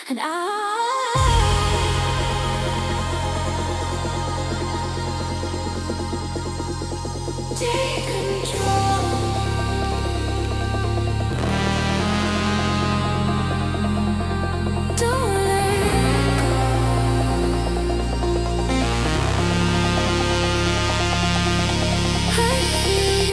And take control. Don't let go. I feel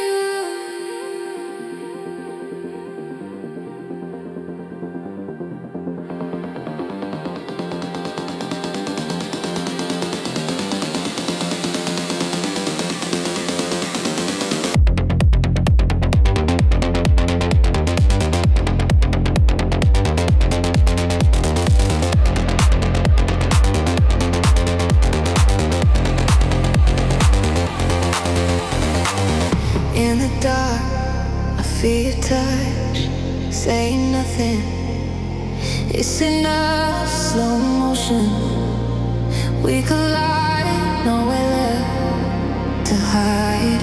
in the dark, I feel your touch, saying nothing. It's enough, slow motion. We collide, nowhere left to hide.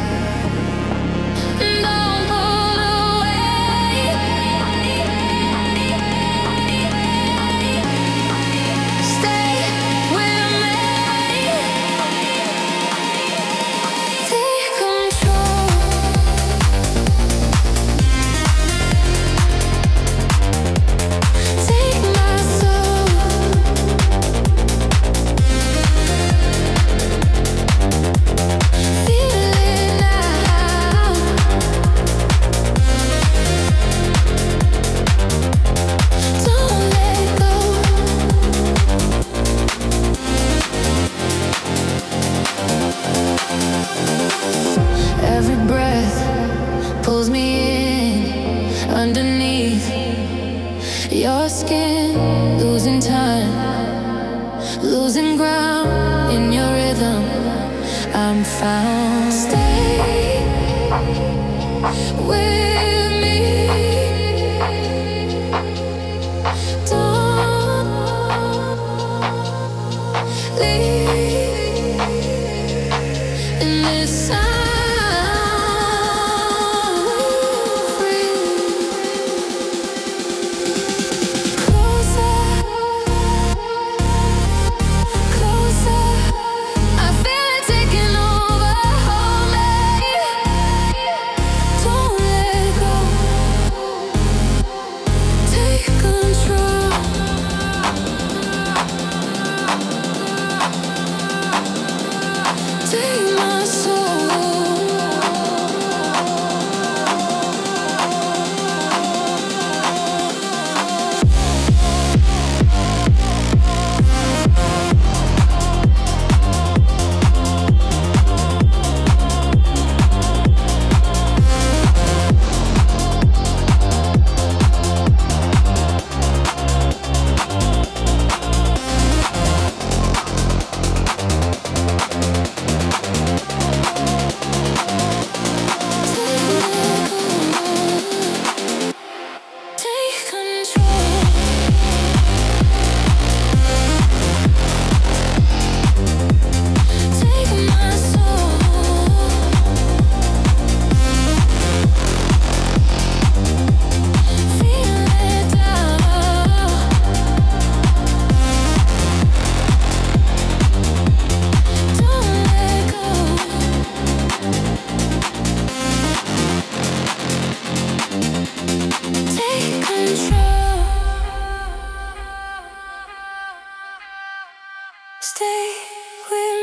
Don't pull away. Stay with me. Take control. Take my soul. Feel it now. Don't let go. Every breath pulls me in underneath your skin, losing time, losing ground in your rhythm. I'm found. Stay with me. Don't leave in this sound. Closer, closer. I feel it taking over, hold me. Don't let go. Take control. Take my soul. Take control. Take my soul. Feel it down. Don't let go. Take control. Stay with